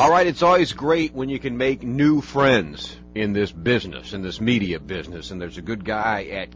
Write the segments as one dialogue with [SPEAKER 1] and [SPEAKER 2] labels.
[SPEAKER 1] All right, it's always great when you can make new friends in this business, in this media business. And there's a good guy at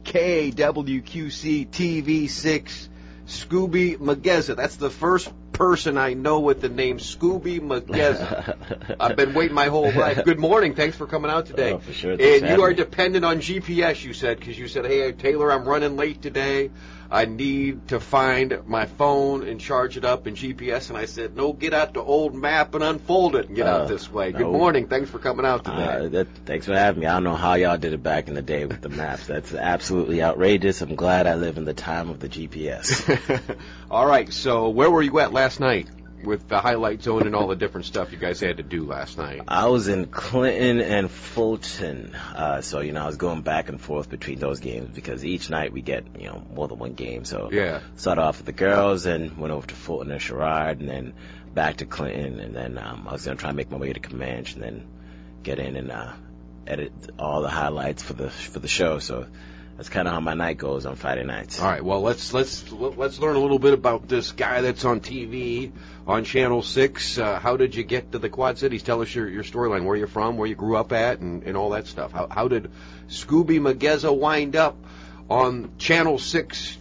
[SPEAKER 1] KWQC TV6, Scooby Mageza. That's the first person I know with the name Scooby Mageza. I've been waiting my whole life. Good morning. Thanks for coming out today.
[SPEAKER 2] Oh, for sure.
[SPEAKER 1] And you are dependent on GPS, you said, because you said, hey, Taylor, I'm running late today. I need to find my phone and charge it up in GPS. And I said, no, get out the old map and unfold it and get out this way. Good morning. Thanks for coming out today.
[SPEAKER 2] Thanks for having me. I don't know how y'all did it back in the day with the maps. That's absolutely outrageous. I'm glad I live in the time of the GPS.
[SPEAKER 1] All right. So where were you at last night with the highlight zone and all the different stuff you guys had to do last night?
[SPEAKER 2] I was in Clinton and Fulton. So, I was going back and forth between those games because each night we get, more than one game. So started off with the girls and went over to Fulton and Sherrard and then back to Clinton. And then I was going to try and make my way to Comanche and then get in and edit all the highlights for the show. So that's kind of how my night goes on Friday nights.
[SPEAKER 1] All right. Well, let's learn a little bit about this guy that's on TV on Channel 6. How did you get to the Quad Cities? Tell us your storyline, where you're from, where you grew up at, and all that stuff. How did Scooby Mageza wind up on Channel 6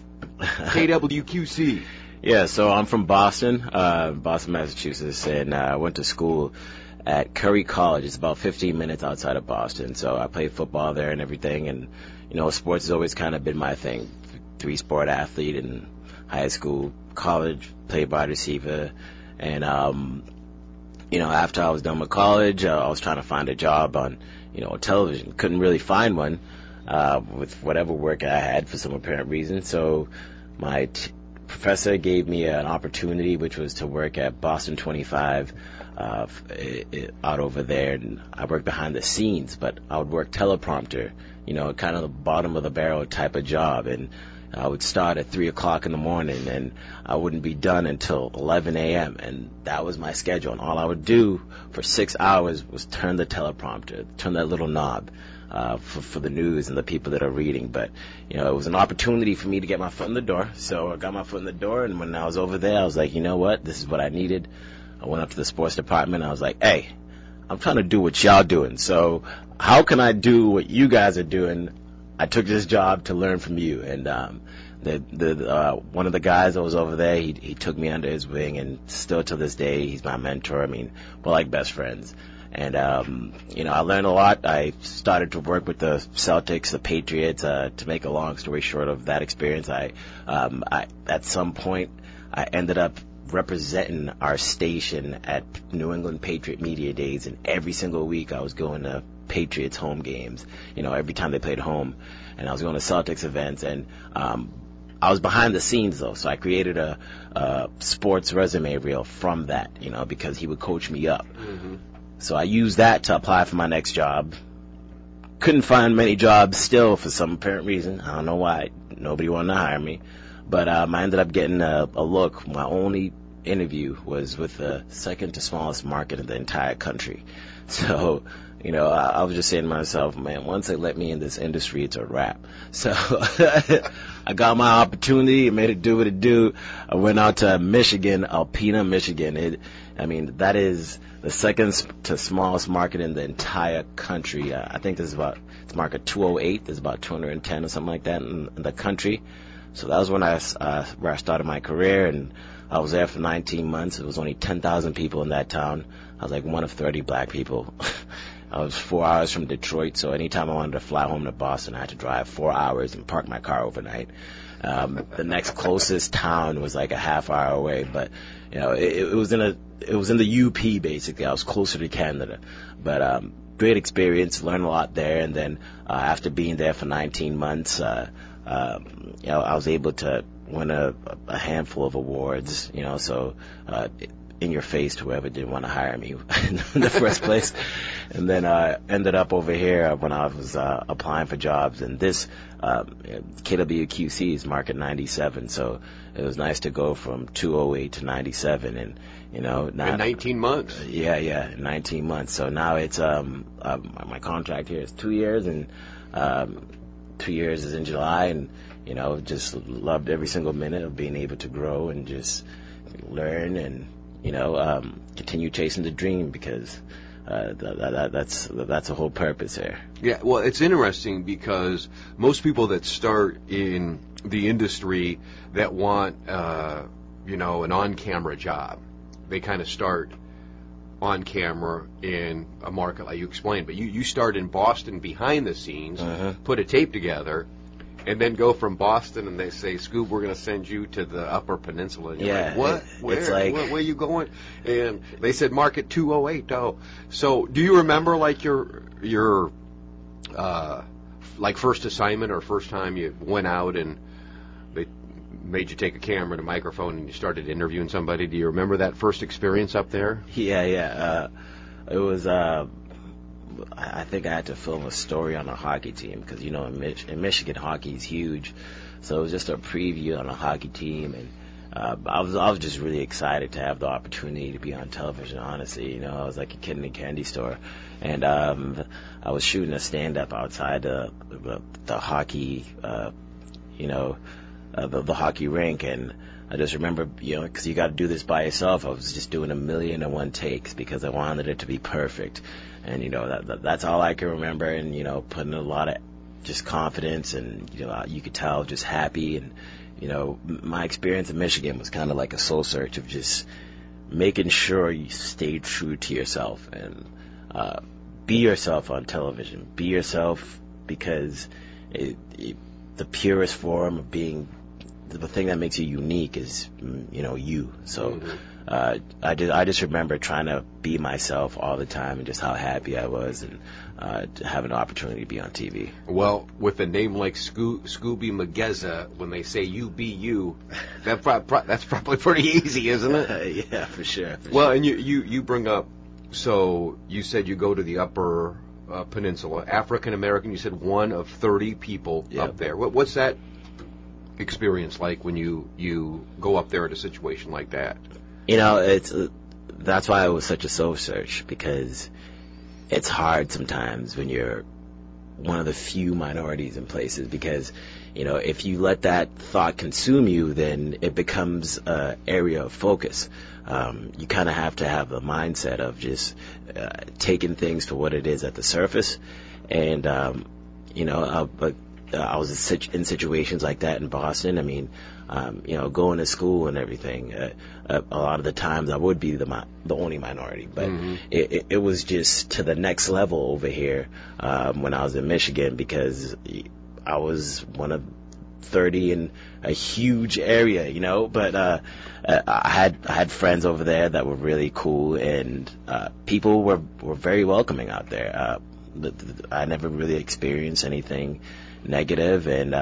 [SPEAKER 1] KWQC?
[SPEAKER 2] Yeah, so I'm from Boston, Massachusetts, and I went to school at Curry College. It's about 15 minutes outside of Boston. So I played football there and everything, and sports has always kind of been my thing. 3-sport athlete in high school, college, played wide receiver. And, after I was done with college, I was trying to find a job on, television. Couldn't really find one with whatever work I had for some apparent reason. So my professor gave me an opportunity, which was to work at Boston 25 out over there. And I worked behind the scenes, but I would work teleprompter, kind of the bottom of the barrel type of job. And I would start at 3 o'clock in the morning, and I wouldn't be done until 11 a.m., and that was my schedule. And all I would do for 6 hours was turn the teleprompter, turn that little knob for the news and the people that are reading. But, it was an opportunity for me to get my foot in the door, so I got my foot in the door, and when I was over there, I was like, you know what, this is what I needed. I went up to the sports department, and I was like, hey, I'm trying to do what y'all doing, so how can I do what you guys are doing? I took this job to learn from you, and one of the guys that was over there, he took me under his wing, and still to this day, he's my mentor. I mean, we're like best friends. And, I learned a lot. I started to work with the Celtics, the Patriots, to make a long story short of that experience. I at some point, I ended up representing our station at New England Patriot Media Days, and every single week I was going to Patriots home games, every time they played home, and I was going to Celtics events, and I was behind the scenes though, so I created a sports resume reel from that, because he would coach me up. Mm-hmm. So I used that to apply for my next job. Couldn't find many jobs still for some apparent reason. I don't know why. Nobody wanted to hire me. But I ended up getting a look. My only interview was with the second to smallest market in the entire country. So, I was just saying to myself, man, once they let me in this industry, it's a wrap. So I got my opportunity and made it do what it do. I went out to Michigan, Alpena, Michigan. That is the second to smallest market in the entire country. I think it's market 208. There's about 210 or something like that in the country. So that was when where I started my career, and I was there for 19 months. It was only 10,000 people in that town. I was like one of 30 black people. I was 4 hours from Detroit, so anytime I wanted to fly home to Boston, I had to drive 4 hours and park my car overnight. The next closest town was like a half hour away, but it was in the UP basically. I was closer to Canada, but great experience, learned a lot there, and then after being there for 19 months, I was able to win a handful of awards, so in your face to whoever didn't want to hire me in the first place. And then I ended up over here when I was applying for jobs, and this KWQC is market 97, so it was nice to go from 208 to 97, and now
[SPEAKER 1] in 19 months.
[SPEAKER 2] Yeah, 19 months. So now it's my contract here is 2 years, and 2 years is in July, and just loved every single minute of being able to grow and just learn and continue chasing the dream, because that's the whole purpose here.
[SPEAKER 1] Yeah, well, it's interesting because most people that start in the industry that want, an on-camera job, they kind of start on camera in a market like you explained. But you start in Boston behind the scenes, put a tape together, and then go from Boston, and they say, Scoob, we're going to send you to the Upper Peninsula. And you're like, what? Where are you going? And they said, market 208. Oh. So do you remember, like, your first assignment or first time you went out and they made you take a camera and a microphone and you started interviewing somebody? Do you remember that first experience up there?
[SPEAKER 2] Yeah. It was... I think I had to film a story on a hockey team because, in Michigan, hockey is huge. So it was just a preview on a hockey team, and I was just really excited to have the opportunity to be on television, honestly. I was like a kid in a candy store. And I was shooting a stand-up outside the hockey, the hockey rink, and I just remember, because you got to do this by yourself, I was just doing 1,000,001 takes because I wanted it to be perfect. And, that's all I can remember, and, putting a lot of just confidence, and, you could tell just happy. And, my experience in Michigan was kind of like a soul search of just making sure you stay true to yourself and be yourself on television. Be yourself, because the purest form of being, the thing that makes you unique is, you. So I just remember trying to be myself all the time, and just how happy I was, and to have an opportunity to be on TV.
[SPEAKER 1] Well, with a name like Scooby Mageza, when they say you be you, that's probably pretty easy, isn't it?
[SPEAKER 2] Yeah, for sure.
[SPEAKER 1] Well, and you bring up, so you said you go to the Upper Peninsula, African American. You said one of 30 people up there. What's that experience like when you go up there at a situation like that?
[SPEAKER 2] That's why it was such a soul search, because it's hard sometimes when you're one of the few minorities in places, because if you let that thought consume you, then it becomes an area of focus. You kind of have to have the mindset of just taking things for what it is at the surface, and but I was in situations like that in Boston. I mean, going to school and everything, a lot of the times I would be the only minority, but it was just to the next level over here when I was in Michigan, because I was one of 30 in a huge area, but I had friends over there that were really cool, and people were very welcoming out there. I never really experienced anything negative, and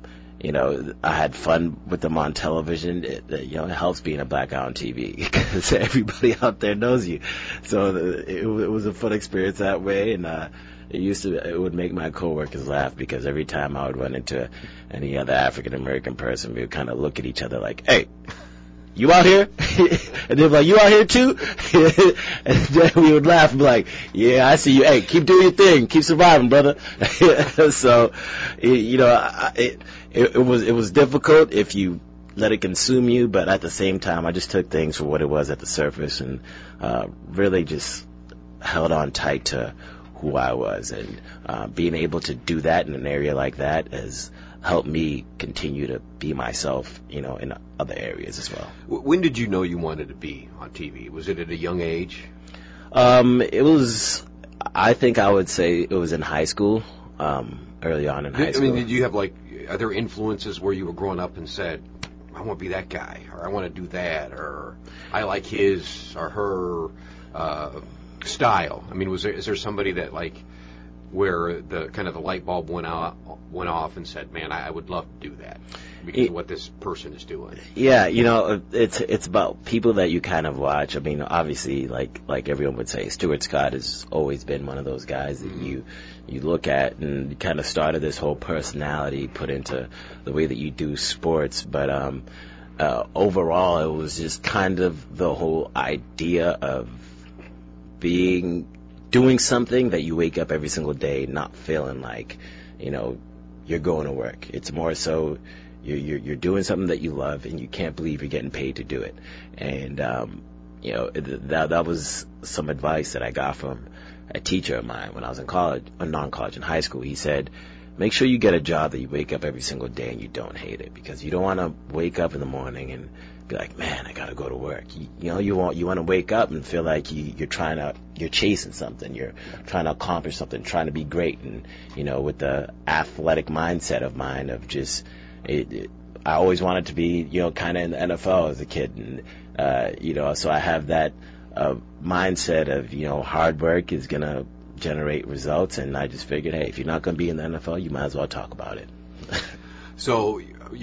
[SPEAKER 2] I had fun with them on television. It helps being a black guy on TV because everybody out there knows you. So it was a fun experience that way, and it would make my coworkers laugh, because every time I would run into any other African American person, we would kind of look at each other like, "Hey, you out here?" And they'd be like, "You out here too?" And then we would laugh and be like, "Yeah, I see you. Hey, keep doing your thing. Keep surviving, brother." So, it was difficult if you let it consume you, but at the same time, I just took things for what it was at the surface, and really just held on tight to who I was. And being able to do that in an area like that has helped me continue to be myself, in other areas as well.
[SPEAKER 1] When did you know you wanted to be on TV? Was it at a young age?
[SPEAKER 2] I think I would say it was in high school, early on in high school.
[SPEAKER 1] I mean, did you have, are there influences where you were growing up and said, I want to be that guy, or I want to do that, or I like his or her style? I mean, is there somebody that, where the kind of the light bulb went off and said, man, I would love to do that because of what this person is doing? Yeah,
[SPEAKER 2] it's about people that you kind of watch. I mean, obviously, like everyone would say, Stuart Scott has always been one of those guys that you look at and kind of started this whole personality put into the way that you do sports. But overall, it was just kind of the whole idea of doing something that you wake up every single day not feeling like, you're going to work. It's more so you're doing something that you love, and you can't believe you're getting paid to do it. And, that was some advice that I got from a teacher of mine when I was in college, non-college in high school. He said, make sure you get a job that you wake up every single day and you don't hate it, because you don't want to wake up in the morning and be like, man, I gotta go to work. You want to wake up and feel like you're chasing something, you're trying to accomplish something, trying to be great. And with the athletic mindset of mine of just I always wanted to be kind of in the NFL as a kid, and so I have that mindset of hard work is gonna generate results, and I just figured, hey, if you're not gonna be in the NFL, you might as well talk about it.
[SPEAKER 1] So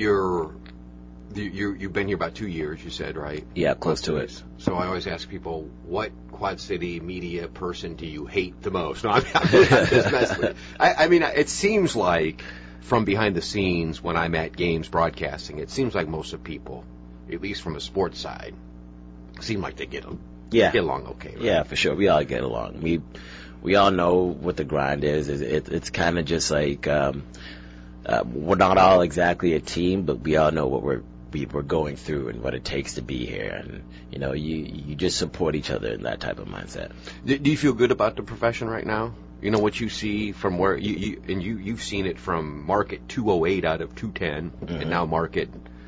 [SPEAKER 1] you've been here about 2 years, you said, right?
[SPEAKER 2] Yeah, close to it.
[SPEAKER 1] So I always ask people, what Quad City media person do you hate the most? No, I'm just messing with you. I mean, it seems like from behind the scenes when I'm at games broadcasting, it seems like most of people, at least from a sports side, seem like they get along okay, right? Yeah,
[SPEAKER 2] for sure. We all get along. We all know what the grind is. It's kind of just like we're not all exactly a team, but we all know what we're going through and what it takes to be here, and you just support each other in that type of mindset.
[SPEAKER 1] Do you feel good about the profession right now? What you see from where you've seen it from market 208 out of 210, mm-hmm. and now market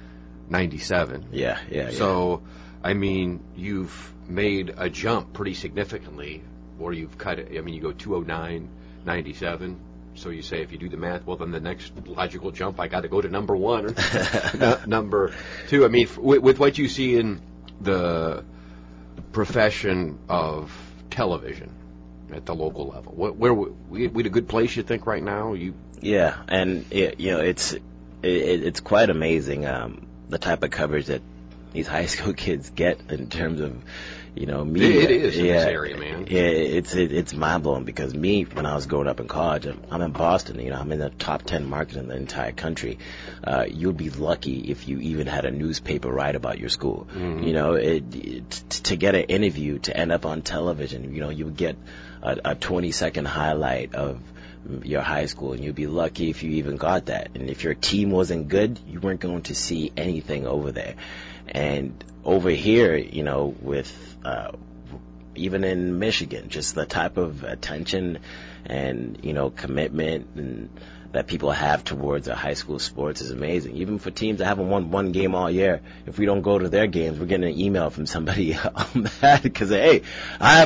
[SPEAKER 1] 97.
[SPEAKER 2] Yeah.
[SPEAKER 1] So, I mean, you've made a jump pretty significantly, or you've cut it. I mean, you go 209, 97. So you say, if you do the math, well, then the next logical jump, I got to go to number one or number two. I mean, with what you see in the profession of television at the local level, where we a good place, you think, right now?
[SPEAKER 2] Yeah, and it's quite amazing the type of coverage that these high school kids get in terms of media.
[SPEAKER 1] It is in this area, man.
[SPEAKER 2] Yeah, it's mind blowing, because when I was growing up in college, I'm in Boston. I'm in the top 10 market in the entire country. You'd be lucky if you even had a newspaper write about your school. Mm-hmm. To get an interview, to end up on television, you would get a 20-second highlight of your high school, and you'd be lucky if you even got that. And if your team wasn't good, you weren't going to see anything over there. And over here, with even in Michigan, just the type of attention and commitment and that people have towards high school sports is amazing. Even for teams that haven't won one game all year, if we don't go to their games, we're getting an email from somebody mad because, hey, I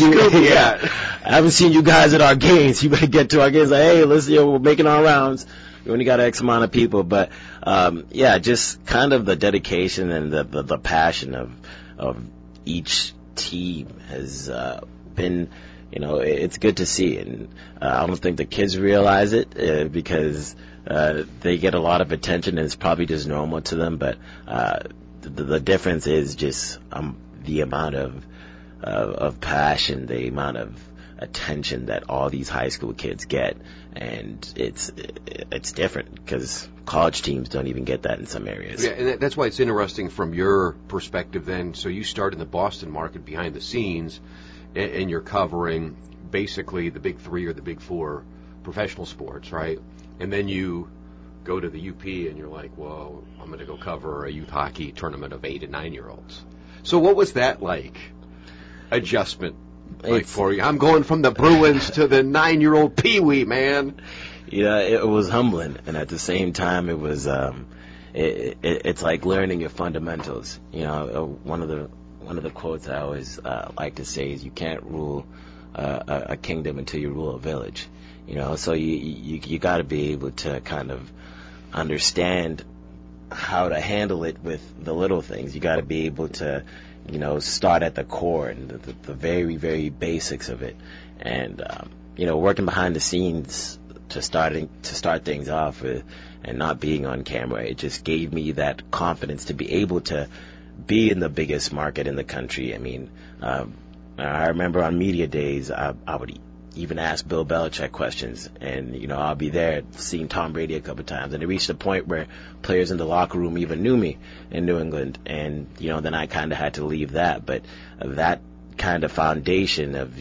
[SPEAKER 2] haven't seen you guys at our games. You better get to our games. Like, hey, listen, we're making our rounds. We only got X amount of people, but just kind of the dedication and the passion of each team has been, it's good to see. And I don't think the kids realize it because they get a lot of attention, and it's probably just normal to them. But the difference is just the amount of passion, the amount of attention that all these high school kids get, and it's different because college teams don't even get that in some areas.
[SPEAKER 1] Yeah, and that's why it's interesting from your perspective then. So you start in the Boston market behind the scenes, and you're covering basically the big three or the big four professional sports, right? And then you go to the UP and you're like, well, I'm going to go cover a youth hockey tournament of 8 and 9-year-olds. So what was that like? Adjustment for you? I'm going from the Bruins to the 9-year-old Pee-wee, man.
[SPEAKER 2] Yeah, it was humbling, and at the same time, it was it's like learning your fundamentals. One of the quotes I always like to say is, you can't rule a kingdom until you rule a village. So you got to be able to kind of understand how to handle it with the little things. You got to be able to start at the core and the very, very basics of it. And, working behind the scenes to start things off with, and not being on camera, it just gave me that confidence to be able to be in the biggest market in the country. I mean, I remember on media days, I would even ask Bill Belichick questions, and I'll be there seeing Tom Brady a couple of times, and it reached a point where players in the locker room even knew me in New England, and then I kind of had to leave that. But that kind of foundation of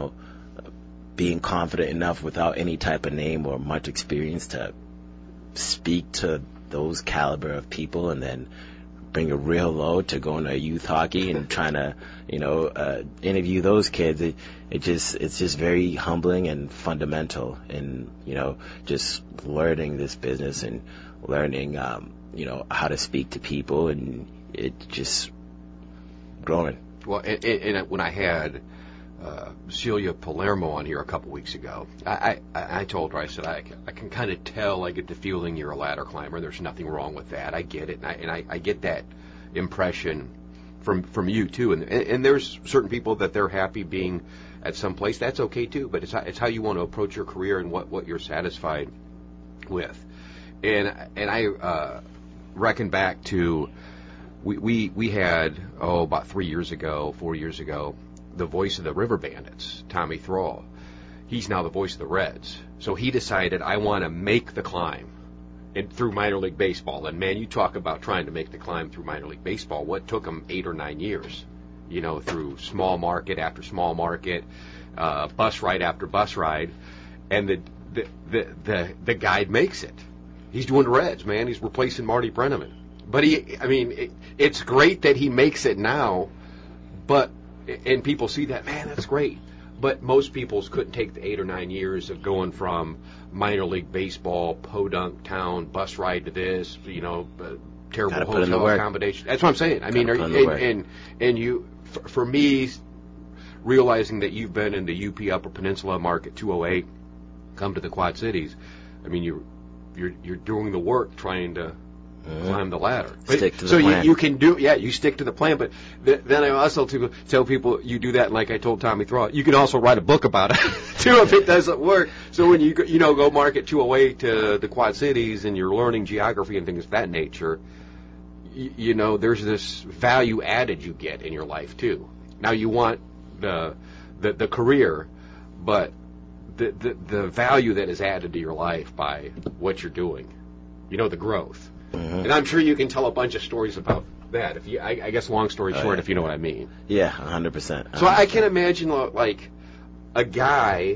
[SPEAKER 2] being confident enough without any type of name or much experience to speak to those caliber of people, and then bring a real load to going to youth hockey and trying to, interview those kids. It's just very humbling and fundamental, and just learning this business and learning, how to speak to people, and it just growing.
[SPEAKER 1] Well, and when I had Celia Palermo on here a couple weeks ago, I told her, I said, I can kind of tell, I get the feeling you're a ladder climber. There's nothing wrong with that. I get it, and I get that impression from you too. And there's certain people that they're happy being at some place. That's okay too. But it's how you want to approach your career and what you're satisfied with. And I reckon back to we had about 4 years ago, the voice of the River Bandits, Tommy Thrall. He's now the voice of the Reds. So he decided, I want to make the climb through minor league baseball. And man, you talk about trying to make the climb through minor league baseball. What took him 8 or 9 years? Through small market after small market, bus ride after bus ride, and the guy makes it. He's doing the Reds, man. He's replacing Marty Brennaman. But it's great that he makes it now, and people see that, man, that's great. But most people couldn't take the 8 or 9 years of going from minor league baseball, podunk town, bus ride to this, terrible hotel accommodation. That's what I'm saying. I mean, for me, realizing that you've been in the UP Upper Peninsula Market 208, come to the Quad Cities, I mean, you're doing the work trying to climb the ladder.
[SPEAKER 2] Stick to the plan.
[SPEAKER 1] You can do, you stick to the plan. But then I also tell people you do that, and like I told Tommy Thrall, you can also write a book about it too if it doesn't work. So when you go Market 208 to the Quad Cities and you're learning geography and things of that nature, there's this value added you get in your life too. Now you want the career, but the value that is added to your life by what you're doing, the growth. Mm-hmm. And I'm sure you can tell a bunch of stories about that. I guess long story short, if you know what I mean.
[SPEAKER 2] Yeah, 100%.
[SPEAKER 1] So I can imagine like a guy,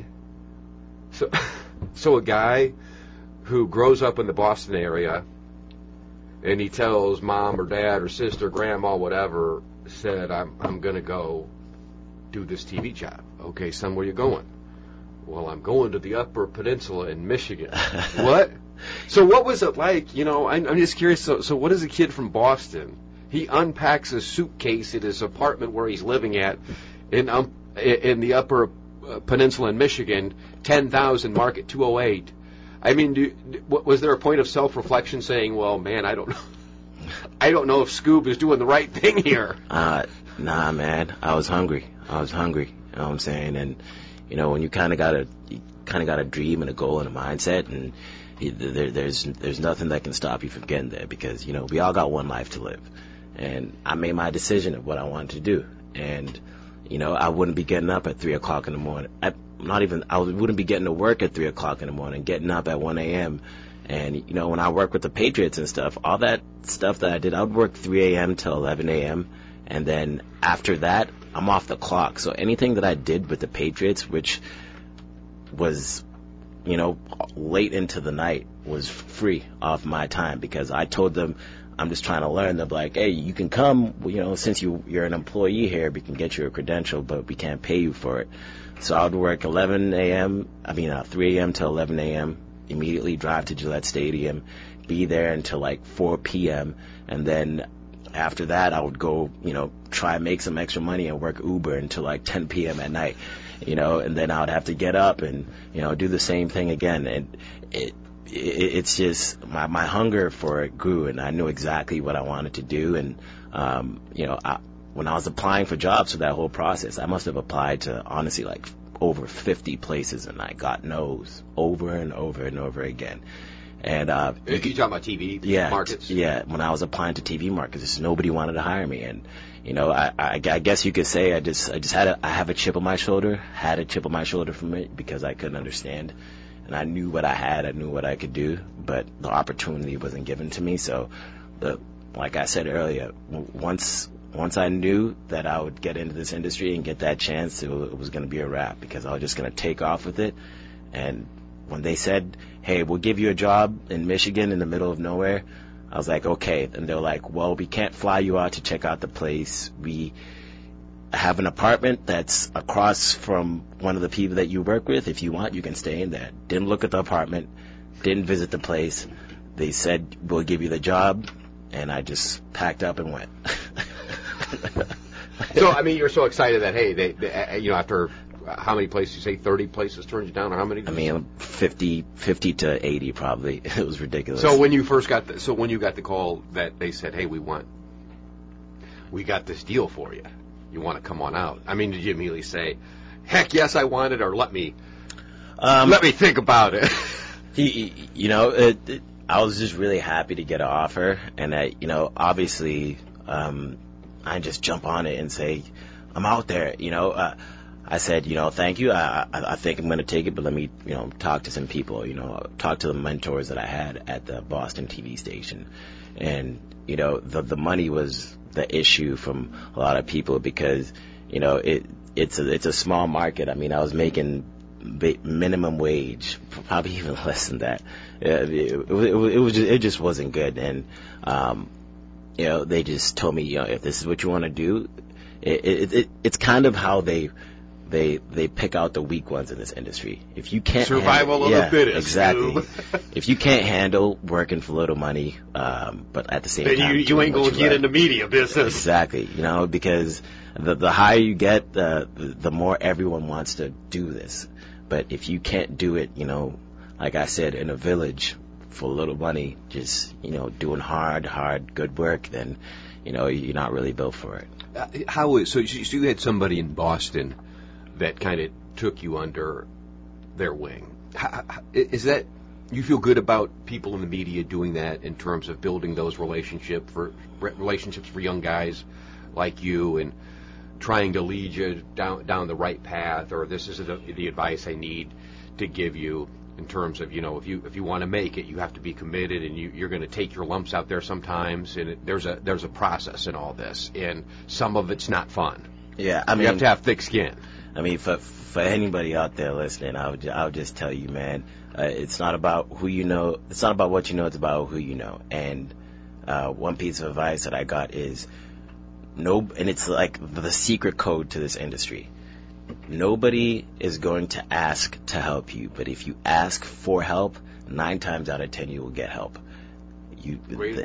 [SPEAKER 1] so a guy who grows up in the Boston area, and he tells mom or dad or sister, grandma, whatever, said, I'm going to go do this TV job. Okay, son, where you going? Well, I'm going to the Upper Peninsula in Michigan. What? So what was it like? I'm just curious. So what is a kid from Boston? He unpacks a suitcase at his apartment where he's living at in the Upper Peninsula in Michigan, 10,000 Market 208. I mean, was there a point of self-reflection saying, well, man, I don't know if Scoob is doing the right thing here?
[SPEAKER 2] Nah, man. I was hungry. You know what I'm saying? And, when you kind of got a dream and a goal and a mindset, and there's nothing that can stop you from getting there, because, we all got one life to live. And I made my decision of what I wanted to do. And, I wouldn't be getting up at 3 o'clock in the morning. I wouldn't be getting to work at 3 o'clock in the morning, getting up at 1 a.m. And, when I work with the Patriots and stuff, all that stuff that I did, I would work 3 a.m. till 11 a.m. And then after that, I'm off the clock. So anything that I did with the Patriots, which was, late into the night, was free off my time, because I told them I'm just trying to learn. They're like, hey, you can come, since you're an employee here, we can get you a credential, but we can't pay you for it. So I would work 3 a.m. till 11 a.m., immediately drive to Gillette Stadium, be there until like 4 p.m., and then after that, I would go, try and make some extra money and work Uber until like 10 p.m. at night, and then I would have to get up and, do the same thing again. And it's just my hunger for it grew, and I knew exactly what I wanted to do. And, when I was applying for jobs for that whole process, I must have applied to, honestly, like over 50 places, and I got no's over and over and over again. And
[SPEAKER 1] you talking about TV markets?
[SPEAKER 2] Yeah, when I was applying to TV markets, nobody wanted to hire me. And I guess you could say I have a chip on my shoulder, from it, because I couldn't understand, and I knew what I had, I knew what I could do, but the opportunity wasn't given to me. So like I said earlier, once I knew that I would get into this industry and get that chance, it was going to be a wrap, because I was just going to take off with it. And when they said, hey, we'll give you a job in Michigan in the middle of nowhere, I was like, okay. And they're like, well, we can't fly you out to check out the place. We have an apartment that's across from one of the people that you work with. If you want, you can stay in there. Didn't look at the apartment, didn't visit the place. They said, we'll give you the job, and I just packed up and went.
[SPEAKER 1] So, I mean, you're so excited that, hey, they after how many places, you say 30 places turned you down, or how many?
[SPEAKER 2] I mean, 50 to 80 probably. It was ridiculous.
[SPEAKER 1] So when you first got when you got the call that they said, hey, we got this deal for you. You want to come on out? I mean, did you immediately say, heck yes, I want it, or let me think about it?
[SPEAKER 2] I was just really happy to get an offer, and obviously, I just jump on it and say, I'm out there. I said, thank you. I think I'm going to take it, but let me, talk to some people. Talk to the mentors that I had at the Boston TV station, and the money was the issue from a lot of people because it's a small market. I mean, I was making minimum wage, probably even less than that. It just wasn't good, and they just told me, if this is what you want to do, it's kind of how they pick out the weak ones in this industry. If you can't
[SPEAKER 1] survival of the fittest,
[SPEAKER 2] exactly. If you can't handle working for little money, but at the same time,
[SPEAKER 1] then you ain't going to get in the media business.
[SPEAKER 2] Exactly. Because the higher you get, the more everyone wants to do this. But if you can't do it, like I said, in a village for little money, just doing hard good work, then you're not really built for it.
[SPEAKER 1] So you had somebody in Boston that kind of took you under their wing. Is that, you feel good about people in the media doing that in terms of building those relationships for young guys like you and trying to lead you down the right path, or this is the advice I need to give you in terms of, if you want to make it, you have to be committed, and you're going to take your lumps out there sometimes, and there's a process in all this, and some of it's not fun.
[SPEAKER 2] Yeah,
[SPEAKER 1] you have to have thick skin.
[SPEAKER 2] I mean, for anybody out there listening, I would just tell you, man, it's not about who you know. It's not about what you know. It's about who you know. And one piece of advice that I got is and it's like the secret code to this industry. Nobody is going to ask to help you, but if you ask for help, 9 times out of 10 you will get help. You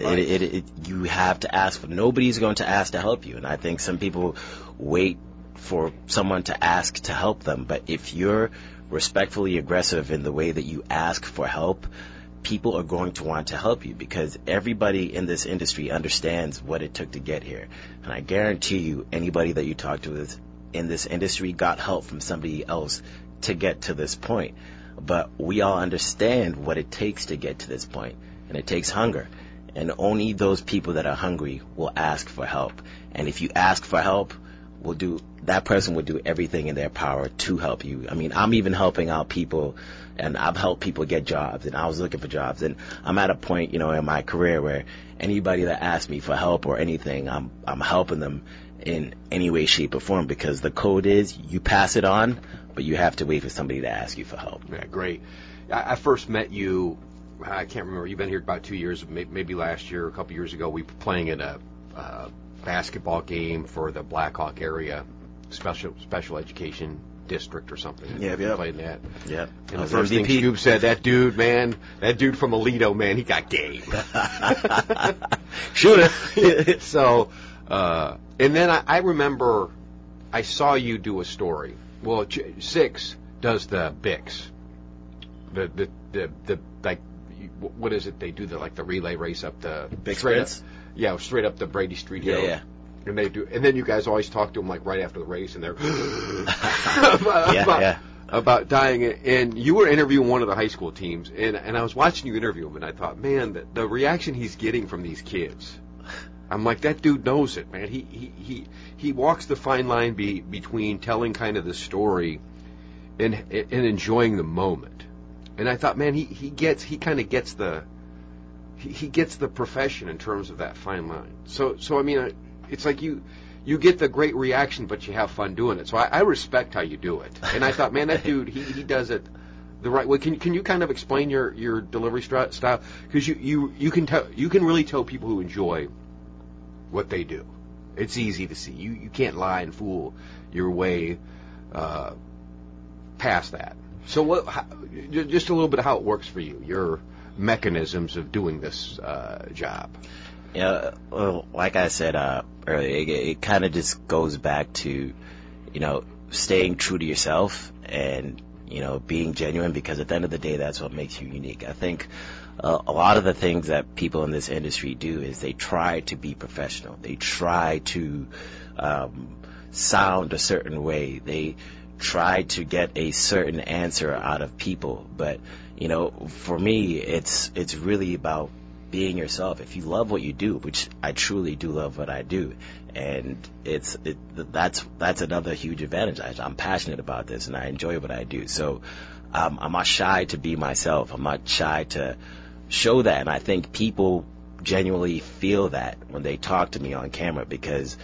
[SPEAKER 2] have to ask for. Nobody's going to ask to help you, and I think some people wait for someone to ask to help them. But if you're respectfully aggressive in the way that you ask for help, people are going to want to help you, because everybody in this industry understands what it took to get here. And I guarantee you, anybody that you talk to in this industry got help from somebody else to get to this point. But we all understand what it takes to get to this point, and it takes hunger. And only those people that are hungry will ask for help. And if you ask for help, that person will do everything in their power to help you. I mean, I'm even helping out people, and I've helped people get jobs, and I was looking for jobs, and I'm at a point, in my career where anybody that asks me for help or anything, I'm helping them in any way, shape, or form, because the code is you pass it on, but you have to wait for somebody to ask you for help.
[SPEAKER 1] Yeah, great. I first met you, I can't remember, you've been here about 2 years, maybe last year, a couple years ago. We were playing in a basketball game for the Blackhawk area special education district or something.
[SPEAKER 2] Yeah.
[SPEAKER 1] Playing that.
[SPEAKER 2] Yeah.
[SPEAKER 1] And the first thing Scoob said, that dude from Alito, man, he got game.
[SPEAKER 2] Shooter.
[SPEAKER 1] So, and then I remember I saw you do a story. Well, Six does the Bix. The like, what is it? They do the relay race up the
[SPEAKER 2] Big sprints.
[SPEAKER 1] Yeah, straight up the Brady Street Hill.
[SPEAKER 2] Yeah.
[SPEAKER 1] And they do, and then you guys always talk to them right after the race, and they're about dying. And you were interviewing one of the high school teams, and I was watching you interview him, and I thought, man, the reaction he's getting from these kids, I'm like, that dude knows it, man. He walks the fine line between telling kind of the story and enjoying the moment. And I thought, man, he kind of gets the profession in terms of that fine line. So I mean, it's like you get the great reaction, but you have fun doing it. So I respect how you do it. And I thought, man, that dude, he does it the right way. Can you kind of explain your delivery style? Because you can really tell people who enjoy what they do. It's easy to see. You can't lie and fool your way past that. So just a little bit of how it works for you, your mechanisms of doing this job.
[SPEAKER 2] Yeah, well, like I said earlier, it kind of just goes back to, staying true to yourself and, being genuine, because at the end of the day, that's what makes you unique. I think a lot of the things that people in this industry do is they try to be professional. They try to sound a certain way. They try to get a certain answer out of people. But, for me, it's really about being yourself. If you love what you do, which I truly do love what I do, and that's another huge advantage. I'm passionate about this and I enjoy what I do. So I'm not shy to be myself. I'm not shy to show that, and I think people genuinely feel that when they talk to me on camera, because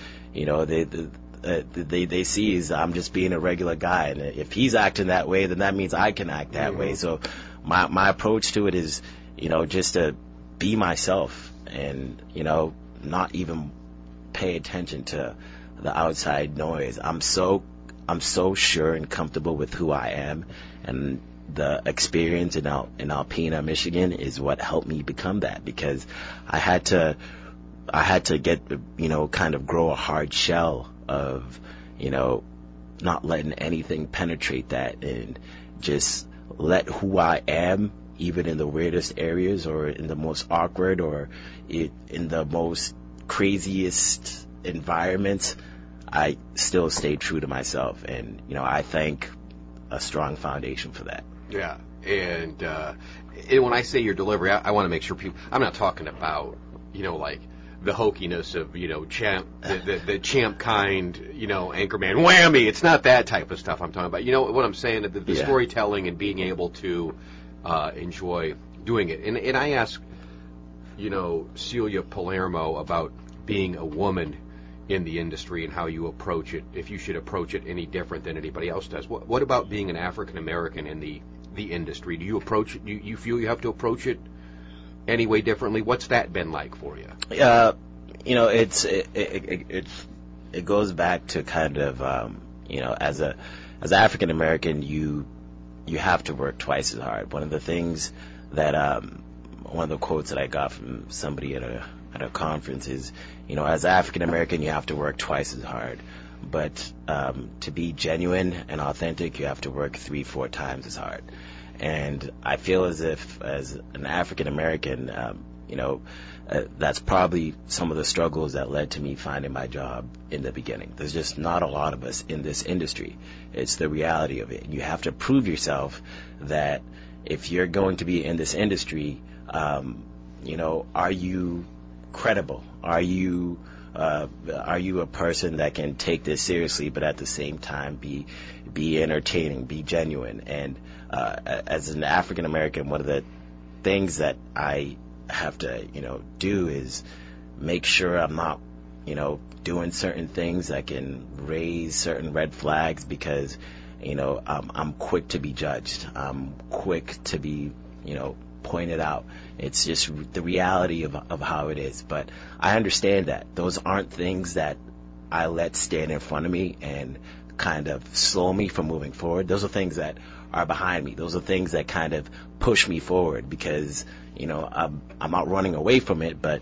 [SPEAKER 2] they see is I'm just being a regular guy, and if he's acting that way, then that means I can act that way. So my approach to it is just to be myself and not even pay attention to the outside noise. I'm so sure and comfortable with who I am, and the experience in Alpena, Michigan is what helped me become that, because I had to get kind of grow a hard shell of not letting anything penetrate that, and just let who I am, even in the weirdest areas or in the most awkward or in the most craziest environments, I still stay true to myself. And, I thank a strong foundation for that.
[SPEAKER 1] Yeah. And when I say your delivery, I want to make sure people, I'm not talking about, like the hokiness of, champ, the champ kind, anchorman whammy. It's not that type of stuff I'm talking about. What I'm saying, the storytelling and being able to enjoy doing it. And I asked, Celia Palermo about being a woman in the industry and how you approach it, if you should approach it any different than anybody else does. What about being an African American in the industry? Do you approach it, you feel you have to approach it any way differently? What's that been like for you?
[SPEAKER 2] It goes back to kind of, as an African American, you have to work twice as hard. One of the things that, one of the quotes that I got from somebody at a conference is, as African American, you have to work twice as hard. But to be genuine and authentic, you have to work 3-4 times as hard. And I feel as if, as an African American, that's probably some of the struggles that led to me finding my job in the beginning. There's just not a lot of us in this industry. It's the reality of it. You have to prove yourself that if you're going to be in this industry, are you credible? Are you a person that can take this seriously, but at the same time be entertaining, be genuine? And as an African American, one of the things that I have to do is make sure I'm not doing certain things that can raise certain red flags, because I'm quick to be judged. I'm quick to be pointed out. It's just the reality of how it is. But I understand that those aren't things that I let stand in front of me and kind of slow me from moving forward. Those are things that are behind me. Those are things that kind of push me forward, because I'm not running away from it, but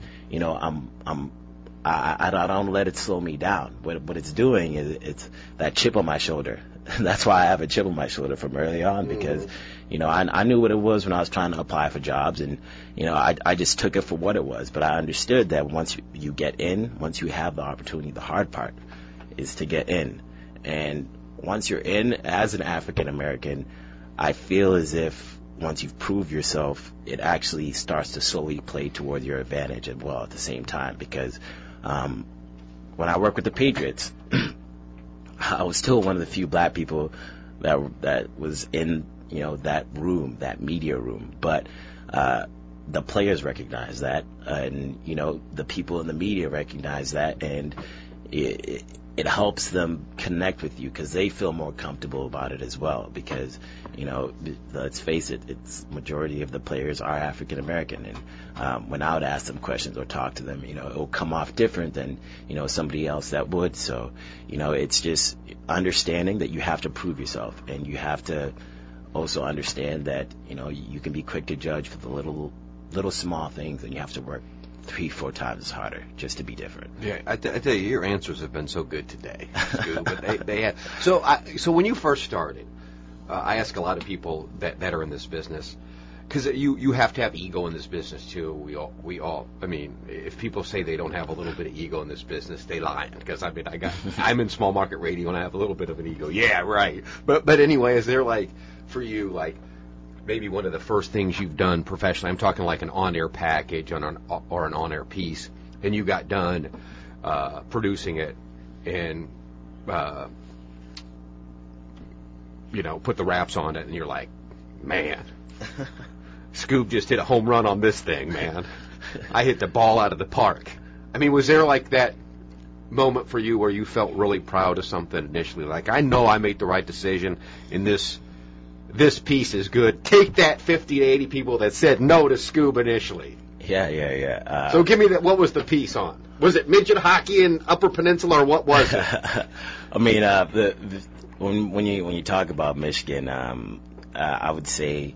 [SPEAKER 2] I don't let it slow me down. What it's doing is it's that chip on my shoulder. That's why I have a chip on my shoulder from early on, because I knew what it was when I was trying to apply for jobs, and I just took it for what it was. But I understood that once you get in, once you have the opportunity, the hard part is to get in. And once you're in as an African American, I feel as if once you've proved yourself, it actually starts to slowly play toward your advantage as well at the same time. Because when I worked with the Patriots, I was still one of the few black people that was in that room, that media room. But the players recognize that, and the people in the media recognize that, and it helps them connect with you because they feel more comfortable about it as well. Because, let's face it, it's majority of the players are African American, and when I would ask them questions or talk to them, it will come off different than somebody else that would. So, it's just understanding that you have to prove yourself, and you have to also understand that you can be quick to judge for the little small things, and you have to work 3-4 times harder just to be different.
[SPEAKER 1] Yeah, I tell you, your answers have been so good today, Scoob. But they have. So when you first started, I ask a lot of people that are in this business, because you have to have ego in this business too. We all. I mean, if people say they don't have a little bit of ego in this business, they lie. Because I'm in small market radio and I have a little bit of an ego. Yeah, right. But anyway, is there for you maybe one of the first things you've done professionally? I'm talking like an on-air package or an on-air piece, and you got done producing it and put the wraps on it, and you're like, man, Scoob just hit a home run on this thing, man. I hit the ball out of the park. I mean, was there that moment for you where you felt really proud of something initially? I know I made the right decision in this piece is good. Take that 50 to 80 people that said no to Scoob initially.
[SPEAKER 2] Yeah.
[SPEAKER 1] So give me that. What was the piece on? Was it midget hockey in Upper Peninsula, or what was it?
[SPEAKER 2] I mean, when you talk about Michigan, I would say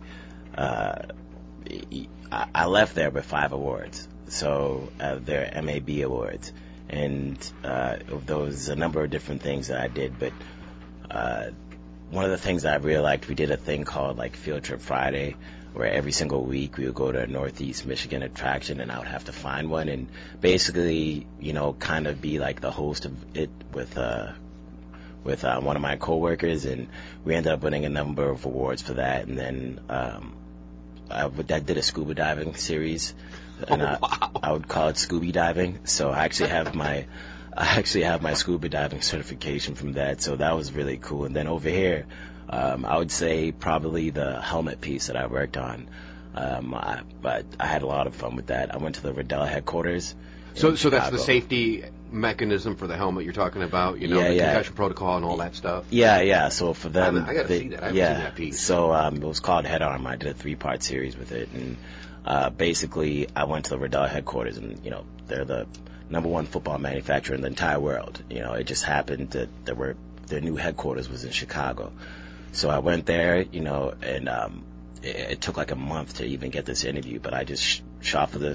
[SPEAKER 2] I left there with 5 awards. So their MAB awards, and there was a number of different things that I did, but one of the things I really liked, we did a thing called Field Trip Friday, where every single week we would go to a Northeast Michigan attraction, and I would have to find one and basically, kind of be the host of it with one of my coworkers, and we ended up winning a number of awards for that. And then I did a scuba diving series, and I would call it Scooby Diving. So I actually have my scuba diving certification from that, so that was really cool. And then over here, I would say probably the helmet piece that I worked on. But I had a lot of fun with that. I went to the Riddell headquarters.
[SPEAKER 1] So that's the safety mechanism for the helmet you're talking about, the concussion protocol and all that stuff?
[SPEAKER 2] Yeah. So for them...
[SPEAKER 1] I got to see that. I haven't seen that piece.
[SPEAKER 2] So it was called Head Arm. I did a 3-part series with it. And basically, I went to the Riddell headquarters, and, they're the #1 football manufacturer in the entire world. It just happened that their new headquarters was in Chicago. So I went there, and it took a month to even get this interview, but I just shot for the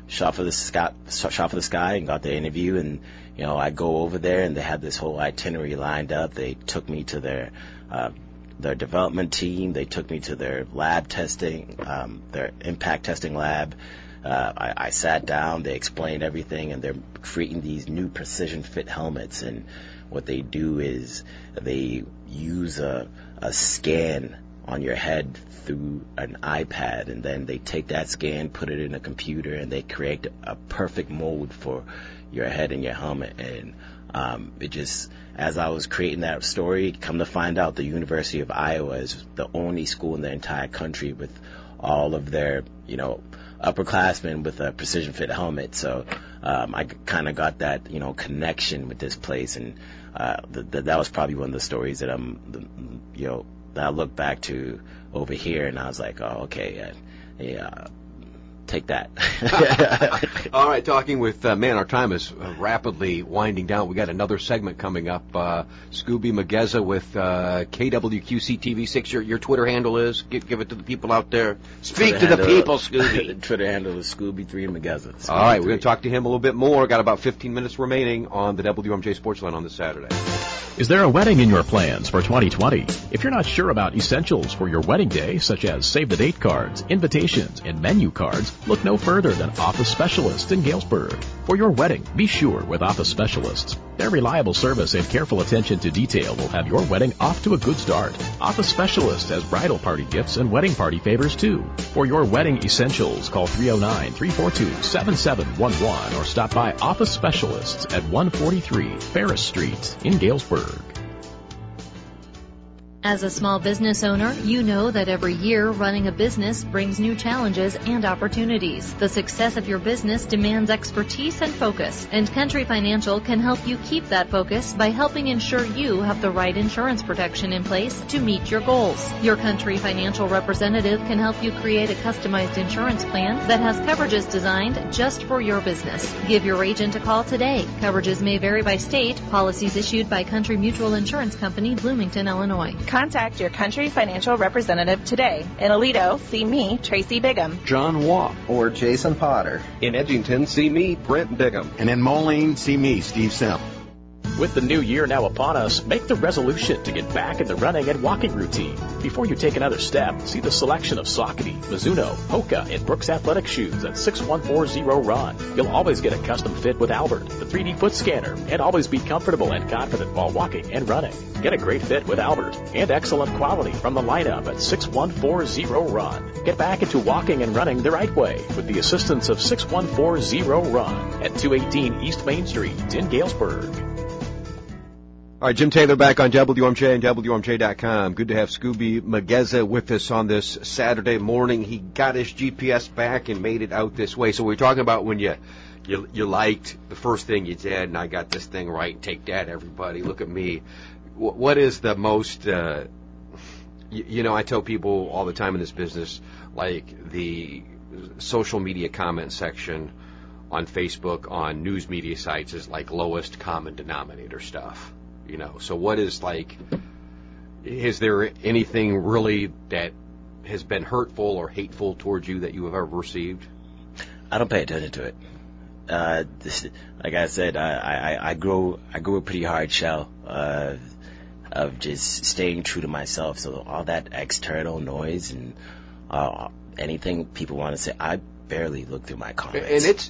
[SPEAKER 2] sky and got the interview. And I go over there, and they had this whole itinerary lined up. They took me to their development team. They took me to their lab testing, their impact testing lab. I sat down, they explained everything, and they're creating these new precision fit helmets. And what they do is they use a scan on your head through an iPad, and then they take that scan, put it in a computer, and they create a perfect mold for your head and your helmet. And it just, as I was creating that story, come to find out the University of Iowa is the only school in the entire country with all of their, upperclassmen with a precision fit helmet. So I kind of got that, connection with this place. And that was probably one of the stories that that I look back to over here, and I was like, oh, okay, yeah, take that.
[SPEAKER 1] All right, talking with our time is rapidly winding down. We got another segment coming up. Scooby Mageza with KWQC TV6. Your Twitter handle is? Give it to the people out there. Speak to the people, Scooby.
[SPEAKER 2] Twitter handle is Scooby3 Mageza.
[SPEAKER 1] All right, we're going to talk to him a little bit more. Got about 15 minutes remaining on the WMJ Sports Line on this Saturday.
[SPEAKER 3] Is there a wedding in your plans for 2020? If you're not sure about essentials for your wedding day, such as save-the-date cards, invitations, and menu cards, look no further than Office Specialists in Galesburg. For your wedding, be sure with Office Specialists. Their reliable service and careful attention to detail will have your wedding off to a good start. Office Specialists has bridal party gifts and wedding party favors too. For your wedding essentials, call 309-342-7711 or stop by Office Specialists at 143 Ferris Street in Galesburg.
[SPEAKER 4] As a small business owner, you know that every year running a business brings new challenges and opportunities. The success of your business demands expertise and focus, and Country Financial can help you keep that focus by helping ensure you have the right insurance protection in place to meet your goals. Your Country Financial representative can help you create a customized insurance plan that has coverages designed just for your business. Give your agent a call today. Coverages may vary by state. Policies issued by Country Mutual Insurance Company, Bloomington, Illinois.
[SPEAKER 5] Contact your Country Financial representative today. In Aledo, see me, Tracy Bigham.
[SPEAKER 6] John Waugh.
[SPEAKER 7] Or Jason Potter.
[SPEAKER 8] In Edgington, see me, Brent Bigham.
[SPEAKER 6] And in Moline, see me, Steve Simp.
[SPEAKER 3] With the new year now upon us, make the resolution to get back in the running and walking routine. Before you take another step, see the selection of Saucony, Mizuno, Hoka, and Brooks Athletic shoes at 6140RUN. You'll always get a custom fit with Albert, the 3D foot scanner, and always be comfortable and confident while walking and running. Get a great fit with Albert and excellent quality from the lineup at 6140RUN. Get back into walking and running the right way with the assistance of 6140RUN at 218 East Main Street in Galesburg.
[SPEAKER 1] All right, Jim Taylor back on WMJ and WMJ.com. Good to have Scooby Mageza with us on this Saturday morning. He got his GPS back and made it out this way. So we're talking about when you liked the first thing you did, and I got this thing right. Take that, everybody. Look at me. What is the most, I tell people all the time in this business, like the social media comment section on Facebook, on news media sites is like lowest common denominator stuff. So what is is there anything really that has been hurtful or hateful towards you that you have ever received?
[SPEAKER 2] I don't pay attention to it. Like I said, I grew a pretty hard shell of just staying true to myself. So all that external noise and anything people want to say, I barely look through my comments.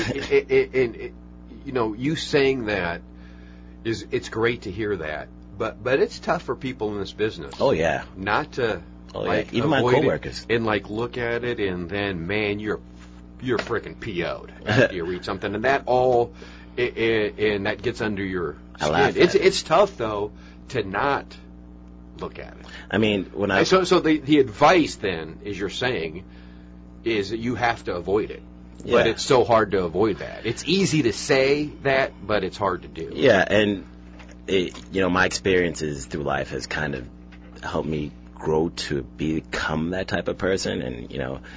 [SPEAKER 1] And you saying that it's great to hear that, but it's tough for people in this business.
[SPEAKER 2] Oh yeah,
[SPEAKER 1] not to
[SPEAKER 2] even my coworkers
[SPEAKER 1] and look at it and then you're freaking PO'd after you read something, and that all and that gets under your skin. It's tough though to not look at it.
[SPEAKER 2] I mean,
[SPEAKER 1] so the advice then, as you're saying, is that you have to avoid it. Yeah. But it's so hard to avoid that. It's easy to say that, but it's hard to do.
[SPEAKER 2] Yeah, and my experiences through life has kind of helped me grow to become that type of person. And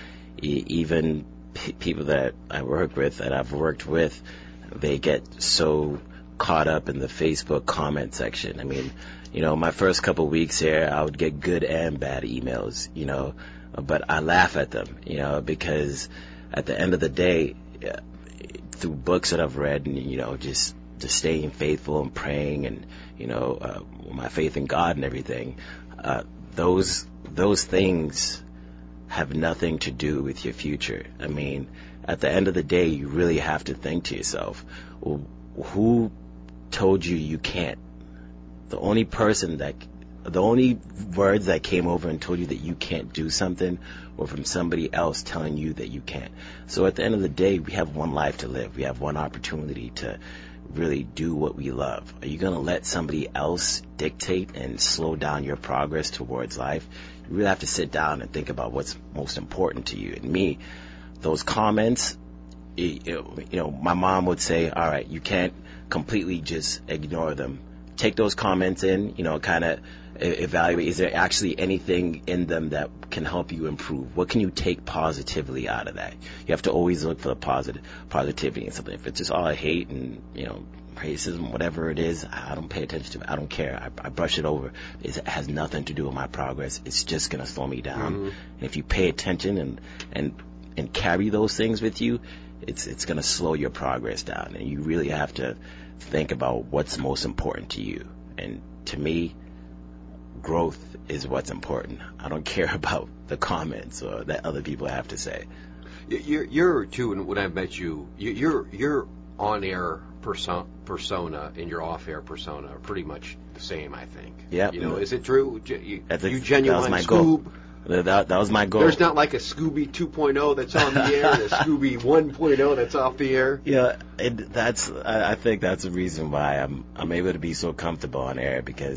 [SPEAKER 2] even people that I work with, that I've worked with, they get so caught up in the Facebook comment section. I mean, my first couple weeks here, I would get good and bad emails, but I laugh at them, because at the end of the day, through books that I've read and, just staying faithful and praying and, my faith in God and everything, those things have nothing to do with your future. I mean, at the end of the day, you really have to think to yourself, well, who told you you can't? The only words that came over and told you that you can't do something were from somebody else telling you that you can't. So at the end of the day, we have one life to live. We have one opportunity to really do what we love. Are you going to let somebody else dictate and slow down your progress towards life? You really have to sit down and think about what's most important to you. And me, those comments, my mom would say, all right, you can't completely just ignore them. Take those comments in, kind of evaluate, is there actually anything in them that can help you improve? What can you take positively out of that? You have to always look for the positivity in something. If it's just all hate and, racism, whatever it is, I don't pay attention to it. I don't care. I brush it over. It has nothing to do with my progress. It's just going to slow me down. Mm-hmm. And if you pay attention and carry those things with you, it's going to slow your progress down. And you really have to think about what's most important to you. And to me, growth is what's important. I don't care about the comments or that other people have to say.
[SPEAKER 1] You're too, and when I met you, your on-air persona and your off-air persona are pretty much the same, I think.
[SPEAKER 2] Yeah.
[SPEAKER 1] Is it true? You genuine
[SPEAKER 2] that was my goal. That was my goal.
[SPEAKER 1] There's not like a Scooby 2.0 that's on the air and a Scooby 1.0 that's off the air.
[SPEAKER 2] Yeah, I think that's the reason why I'm able to be so comfortable on air, because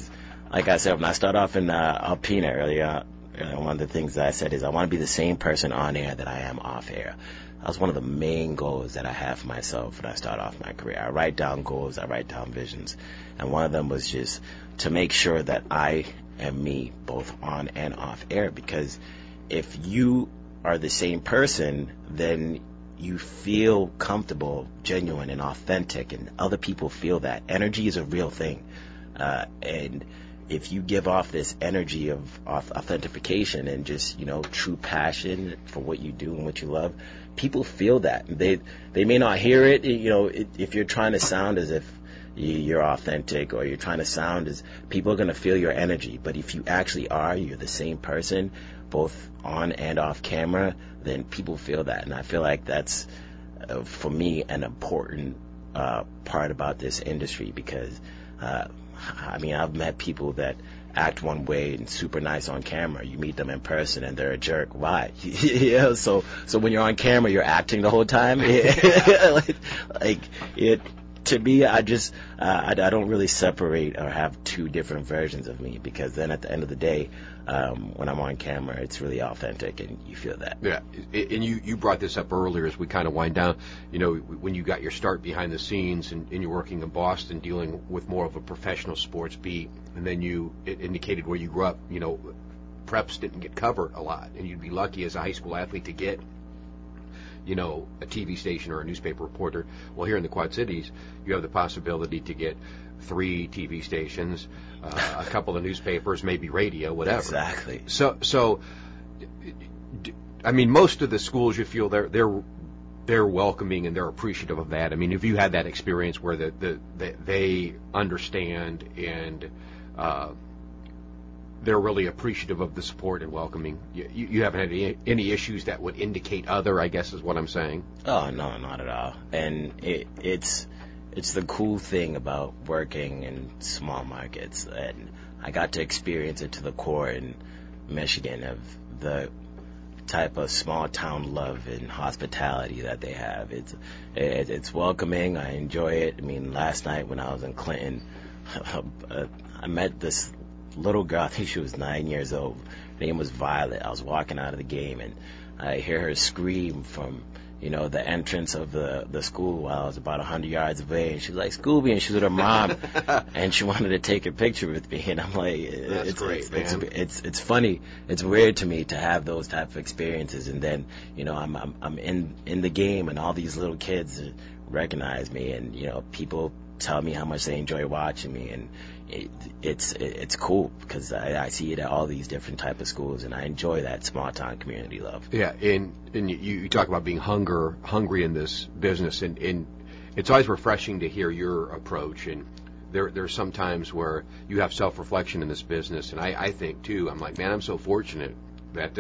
[SPEAKER 2] like I said, when I started off in Alpina earlier, one of the things that I said is I want to be the same person on air that I am off air. That was one of the main goals that I have for myself when I start off my career. I write down goals, I write down visions, and one of them was just to make sure that I am me both on and off air, because if you are the same person, then you feel comfortable, genuine, and authentic, and other people feel that. Energy is a real thing, and if you give off this energy of authentication and just, true passion for what you do and what you love, people feel that. They may not hear it, if you're trying to sound as if you're authentic, or you're trying to sound as, people are going to feel your energy. But if you actually are, you're the same person, both on and off camera, then people feel that. And I feel like that's, for me, an important part about this industry, because I've met people that act one way and super nice on camera. You meet them in person and they're a jerk. Why? So when you're on camera, you're acting the whole time. To me, I don't really separate or have two different versions of me, because then at the end of the day, when I'm on camera, it's really authentic and you feel that.
[SPEAKER 1] Yeah, and you brought this up earlier as we kind of wind down. When you got your start behind the scenes and you're working in Boston dealing with more of a professional sports beat, and then it indicated where you grew up, preps didn't get covered a lot, and you'd be lucky as a high school athlete to get a TV station or a newspaper reporter. Well, here in the Quad Cities, you have the possibility to get 3 TV stations, a couple of newspapers, maybe radio, whatever.
[SPEAKER 2] Exactly.
[SPEAKER 1] So, I mean, most of the schools, you feel they're welcoming and they're appreciative of that. I mean, if you had that experience where they understand and they're really appreciative of the support and welcoming. You haven't had any issues that would indicate other, I guess is what I'm saying.
[SPEAKER 2] Oh, no, not at all. And it's the cool thing about working in small markets. And I got to experience it to the core in Michigan, of the type of small town love and hospitality that they have. It's welcoming. I enjoy it. I mean, last night when I was in Clinton, I met this little girl. I think she was 9 years old. Her name was Violet. I was walking out of the game and I hear her scream from the entrance of the school while I was about 100 yards away, and she's like, "Scooby," and she's with her mom, and she wanted to take a picture with me, and I'm like,
[SPEAKER 1] That's great, man.
[SPEAKER 2] It's funny. It's weird to me to have those type of experiences, and then I'm in the game, and all these little kids recognize me, and people tell me how much they enjoy watching me, and it's cool, because I see it at all these different type of schools, and I enjoy that small town community love.
[SPEAKER 1] Yeah, and you talk about being hungry in this business, and it's always refreshing to hear your approach. And there's some times where you have self-reflection in this business, and I think too, I'm like, man, I'm so fortunate that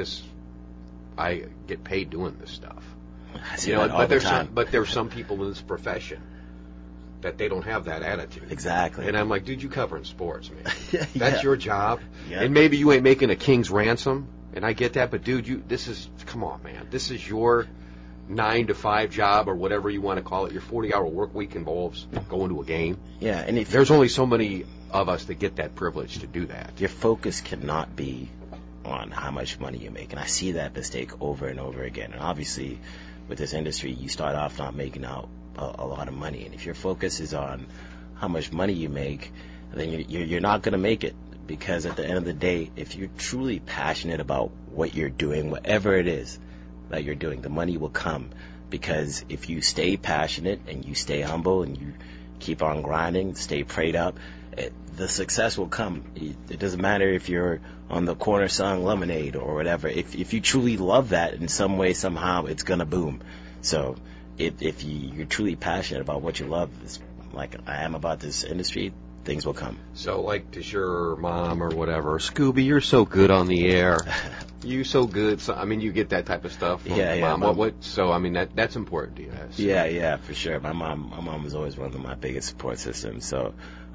[SPEAKER 1] I get paid doing this stuff.
[SPEAKER 2] I see that all the time.
[SPEAKER 1] But there's some people in this profession that they don't have that attitude.
[SPEAKER 2] Exactly.
[SPEAKER 1] And I'm like, dude, you covering sports, man.
[SPEAKER 2] Yeah.
[SPEAKER 1] That's your job.
[SPEAKER 2] Yeah.
[SPEAKER 1] And maybe you ain't making a king's ransom, and I get that, but dude, come on, man. This is your 9 to 5 job, or whatever you want to call it. Your 40-hour work week involves going to a game.
[SPEAKER 2] Yeah, and
[SPEAKER 1] there's only so many of us that get that privilege to do that.
[SPEAKER 2] Your focus cannot be on how much money you make, and I see that mistake over and over again. And obviously, with this industry, you start off not making out a lot of money, and if your focus is on how much money you make, then you're not going to make it, because at the end of the day, if you're truly passionate about what you're doing, whatever it is that you're doing, the money will come, because if you stay passionate and you stay humble and you keep on grinding, stay prayed up, the success will come. It doesn't matter if you're on the corner selling lemonade or whatever. If you truly love that in some way, somehow, it's going to boom. So if you're truly passionate about what you love, like I am about this industry, things will come.
[SPEAKER 1] So, like, does your mom or whatever, Scooby, you're so good on the air. You so good. So, I mean, you get that type of stuff from mom. So, I mean, that's important to you. So.
[SPEAKER 2] Yeah, for sure. My mom was always one of my biggest support systems. So,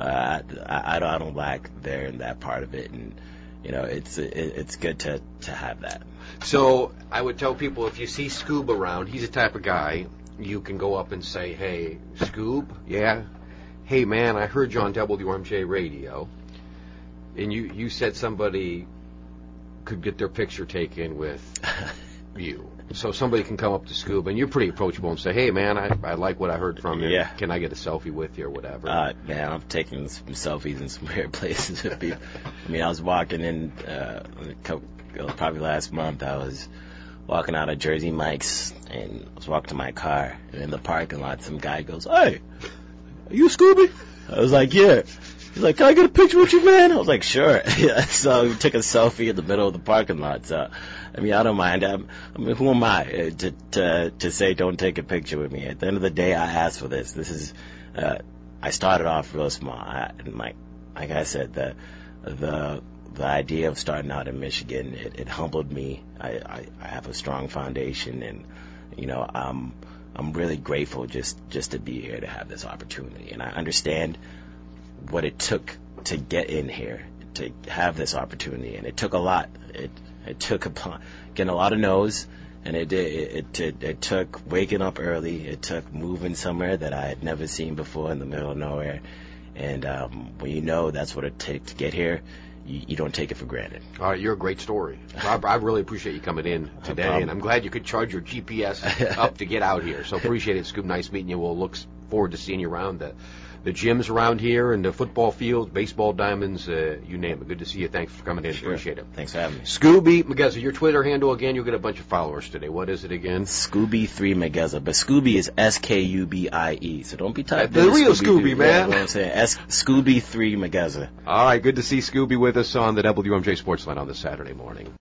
[SPEAKER 2] I don't lack there in that part of it, and it's good to have that.
[SPEAKER 1] So, I would tell people, if you see Scoob around, he's the type of guy you can go up and say, "Hey, Scoob, yeah, hey man, I heard you on WMJ radio. And you said somebody could get their picture taken with you. So somebody can come up to Scoob, and you're pretty approachable and say, hey, man, I like what I heard from you.
[SPEAKER 2] Yeah.
[SPEAKER 1] Can I get a selfie with you or whatever?
[SPEAKER 2] Man, I'm taking some selfies in some weird places with people. I mean, I was walking in, probably last month, I was walking out of Jersey Mike's, and I was walking to my car, and in the parking lot, some guy goes, hey, are you Scooby? I was like, yeah. He's like, can I get a picture with you, man? I was like, sure. So we took a selfie in the middle of the parking lot. So, I mean, I don't mind. I mean, who am I to say don't take a picture with me? At the end of the day, I asked for this. This is, I started off real small. And like I said, the idea of starting out in Michigan, it humbled me. I have a strong foundation, and, you know, I'm really grateful just to be here, to have this opportunity. And I understand what it took to get in here, to have this opportunity, and it took a lot. It took getting a lot of no's, and it took waking up early. It took moving somewhere that I had never seen before in the middle of nowhere. And when you know that's what it takes to get here, you don't take it for granted.
[SPEAKER 1] All right, you're a great story. I really appreciate you coming in today, and I'm glad you could charge your GPS up to get out here. So appreciate it, Scoob. Nice meeting you. We'll look forward to seeing you around the gyms around here and the football fields, baseball diamonds, you name it. Good to see you. Thanks for coming in.
[SPEAKER 2] Sure.
[SPEAKER 1] Appreciate it.
[SPEAKER 2] Thanks for having me.
[SPEAKER 1] Scooby Mageza, your Twitter handle again. You'll get a bunch of followers today. What is it again?
[SPEAKER 2] Scooby3 Mageza, but Scooby is Skubie. So don't be tired.
[SPEAKER 1] The real Scooby, man.
[SPEAKER 2] Yeah, you know what I'm saying? Scooby3 Mageza.
[SPEAKER 1] All right, good to see Scooby with us on the WMJ Sports Line on this Saturday morning.